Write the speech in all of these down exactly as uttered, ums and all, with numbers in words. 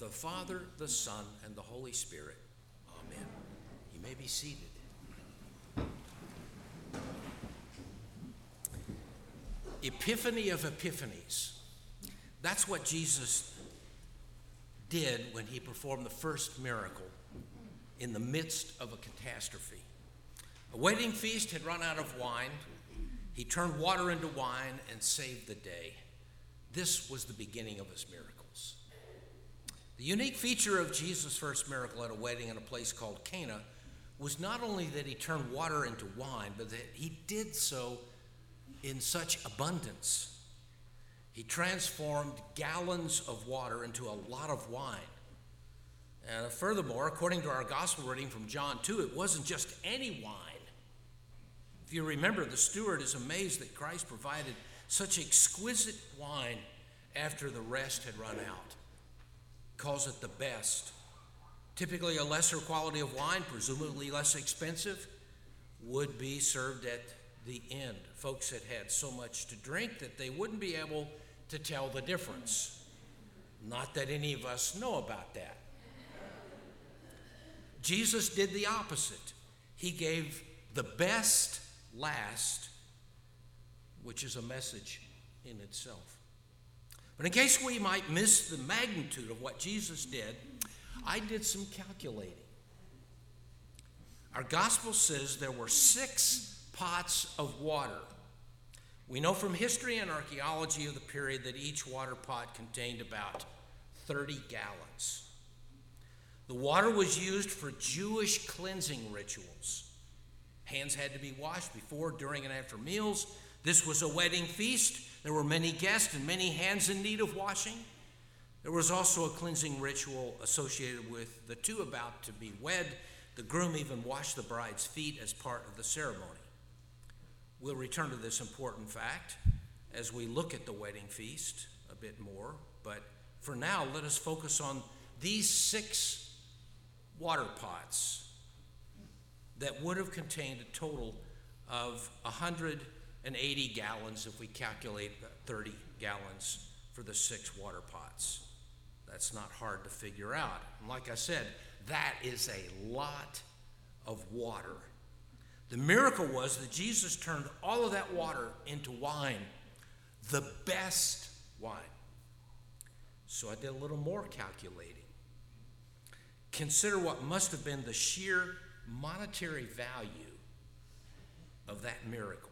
the Father, the Son, and the Holy Spirit. Amen. You may be seated. Epiphany of Epiphanies. That's what Jesus did when he performed the first miracle in the midst of a catastrophe. A wedding feast had run out of wine. He turned water into wine and saved the day. This was the beginning of his miracles. The unique feature of Jesus' first miracle at a wedding in a place called Cana was not only that he turned water into wine, but that he did so in such abundance. He transformed gallons of water into a lot of wine. And furthermore, according to our gospel reading from John two, it wasn't just any wine. If you remember, the steward is amazed that Christ provided such exquisite wine after the rest had run out. Calls it the best. Typically, a lesser quality of wine, presumably less expensive, would be served at the end. Folks had had so much to drink that they wouldn't be able to tell the difference. Not that any of us know about that. Jesus did the opposite. He gave the best last, which is a message in itself. But in case we might miss the magnitude of what Jesus did, I did some calculating. Our gospel says there were six pots of water. We know from history and archaeology of the period that each water pot contained about thirty gallons. The water was used for Jewish cleansing rituals. Hands had to be washed before, during, and after meals. This was a wedding feast. There were many guests and many hands in need of washing. There was also a cleansing ritual associated with the two about to be wed. The groom even washed the bride's feet as part of the ceremony. We'll return to this important fact as we look at the wedding feast a bit more. But for now, let us focus on these six water pots that would have contained a total of one hundred eighty gallons if we calculate thirty gallons for the six water pots. That's not hard to figure out. And like I said, that is a lot of water. The miracle was that Jesus turned all of that water into wine, the best wine. So I did a little more calculating. Consider what must have been the sheer monetary value of that miracle.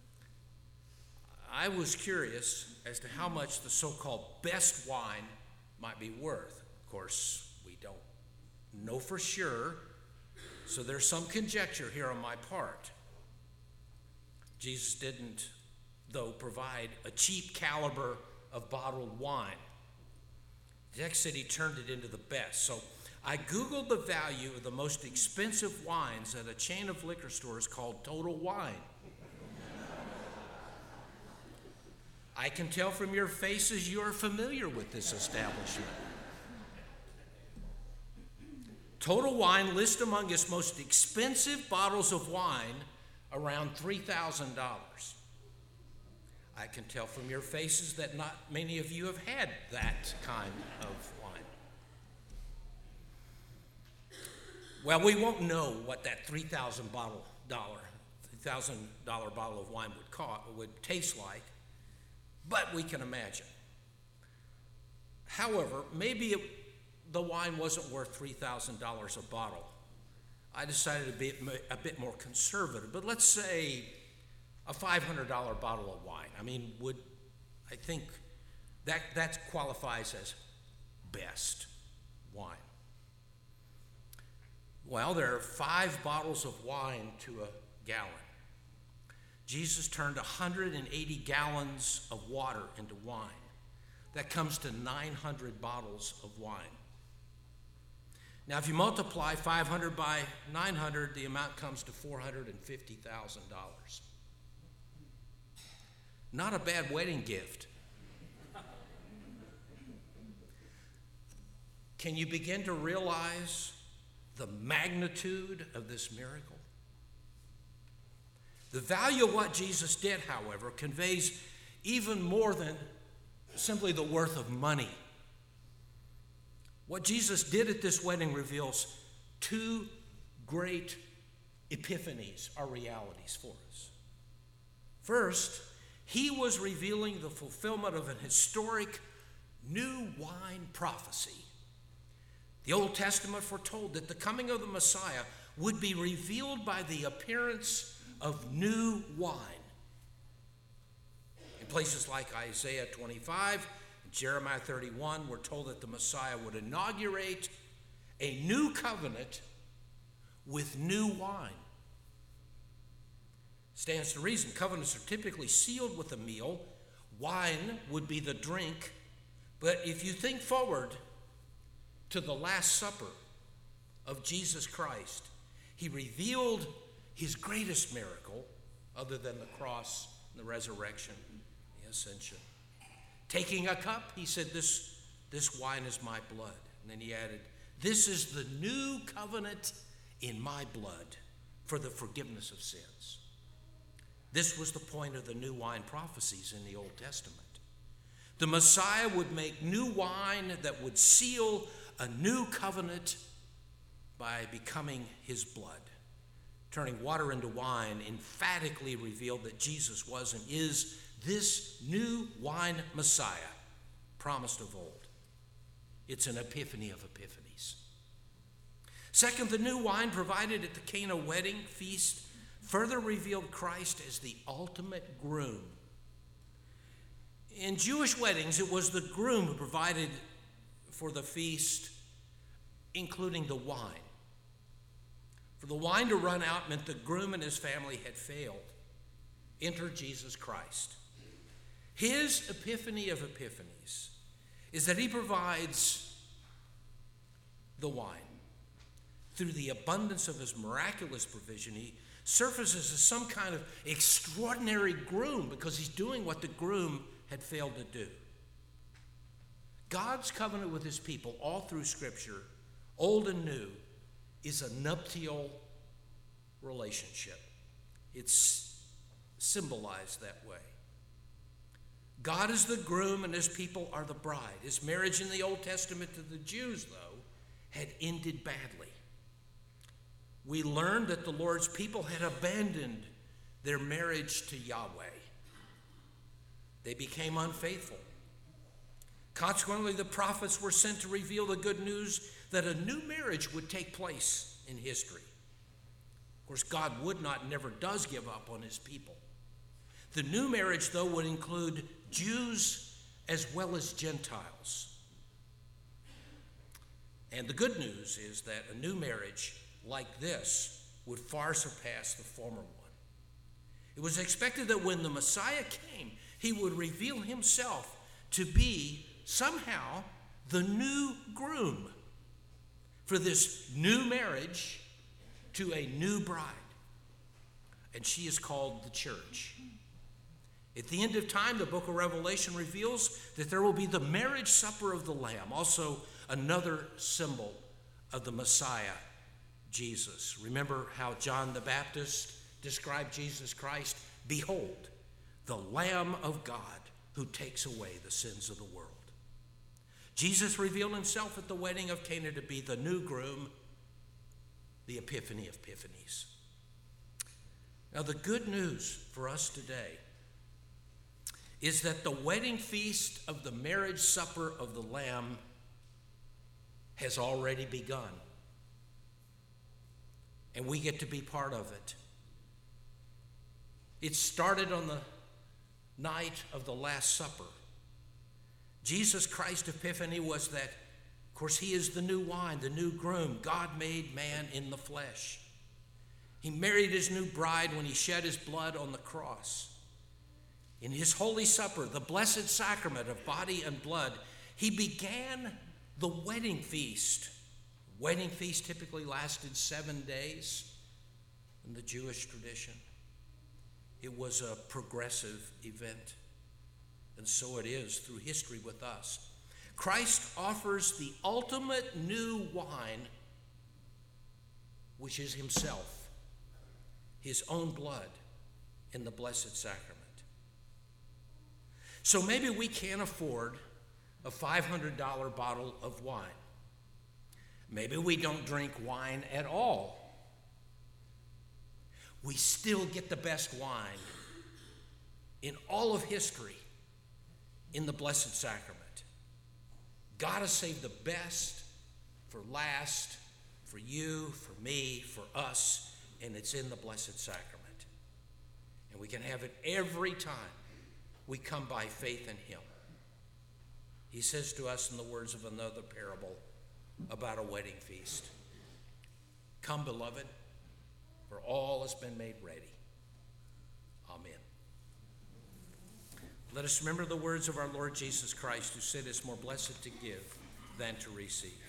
I was curious as to how much the so-called best wine might be worth. Of course, we don't know for sure, so there's some conjecture here on my part. Jesus didn't, though, provide a cheap caliber of bottled wine. The text said he turned it into the best. So I Googled the value of the most expensive wines at a chain of liquor stores called Total Wine. I can tell from your faces you are familiar with this establishment. Total Wine lists among its most expensive bottles of wine around three thousand dollars. I can tell from your faces that not many of you have had that kind of wine. Well, we won't know what that three thousand dollars bottle, three thousand dollars bottle of wine would cost, would taste like, but we can imagine. However, maybe it, the wine wasn't worth three thousand dollars a bottle. I decided to be a bit more conservative, but let's say a five hundred dollars bottle of wine. I mean, would I think that that qualifies as best wine. Well, there are five bottles of wine to a gallon. Jesus turned one hundred eighty gallons of water into wine. That comes to nine hundred bottles of wine. Now, if you multiply five hundred by nine hundred, the amount comes to four hundred fifty thousand dollars. Not a bad wedding gift. Can you begin to realize the magnitude of this miracle? The value of what Jesus did, however, conveys even more than simply the worth of money. What Jesus did at this wedding reveals two great epiphanies, or realities for us. First, he was revealing the fulfillment of an historic new wine prophecy. The Old Testament foretold that the coming of the Messiah would be revealed by the appearance of new wine. In places like Isaiah twenty-five and Jeremiah thirty-one, we're told that the Messiah would inaugurate a new covenant with new wine. Stands to reason, covenants are typically sealed with a meal. Wine would be the drink. But if you think forward to the Last Supper of Jesus Christ, he revealed his greatest miracle, other than the cross, the resurrection, the ascension. Taking a cup, he said, this, this wine is my blood. And then he added, this is the new covenant in my blood for the forgiveness of sins. This was the point of the new wine prophecies in the Old Testament. The Messiah would make new wine that would seal a new covenant by becoming his blood. Turning water into wine emphatically revealed that Jesus was and is this new wine Messiah promised of old. It's an epiphany of epiphanies. Second, the new wine provided at the Cana wedding feast further revealed Christ as the ultimate groom. In Jewish weddings, it was the groom who provided for the feast, including the wine. For the wine to run out meant the groom and his family had failed. Enter Jesus Christ. His epiphany of epiphanies is that he provides the wine. Through the abundance of his miraculous provision, he surfaces as some kind of extraordinary groom because he's doing what the groom had failed to do. God's covenant with his people all through Scripture, old and new, is a nuptial relationship. It's symbolized that way. God is the groom and his people are the bride. His marriage in the Old Testament to the Jews, though, had ended badly. We learned that the Lord's people had abandoned their marriage to Yahweh. They became unfaithful. Consequently, the prophets were sent to reveal the good news that a new marriage would take place in history. Of course, God would not, never does give up on his people. The new marriage, though, would include Jews as well as Gentiles. And the good news is that a new marriage like this would far surpass the former one. It was expected that when the Messiah came, he would reveal himself to be somehow the new groom for this new marriage to a new bride. And she is called the church. At the end of time, the book of Revelation reveals that there will be the marriage supper of the Lamb, also another symbol of the Messiah, Jesus. Remember how John the Baptist described Jesus Christ? Behold, the Lamb of God who takes away the sins of the world. Jesus revealed himself at the wedding of Cana to be the new groom, the epiphany of epiphanies. Now, the good news for us today is that the wedding feast of the marriage supper of the Lamb has already begun. And we get to be part of it. It started on the night of the Last Supper. Jesus Christ's epiphany was that, of course, he is the new wine, the new groom. God made man in the flesh. He married his new bride when he shed his blood on the cross. In his holy supper, the blessed sacrament of body and blood, he began the wedding feast. Wedding feast typically lasted seven days in the Jewish tradition. It was a progressive event, and so it is through history with us. Christ offers the ultimate new wine, which is himself, his own blood in the Blessed Sacrament. So maybe we can't afford a five hundred dollars bottle of wine. Maybe we don't drink wine at all. We still get the best wine in all of history in the Blessed Sacrament. God has saved the best for last, for you, for me, for us, and it's in the Blessed Sacrament. And we can have it every time we come by faith in him. He says to us in the words of another parable about a wedding feast, "Come, beloved, for all has been made ready." Amen. Let us remember the words of our Lord Jesus Christ, who said it's more blessed to give than to receive.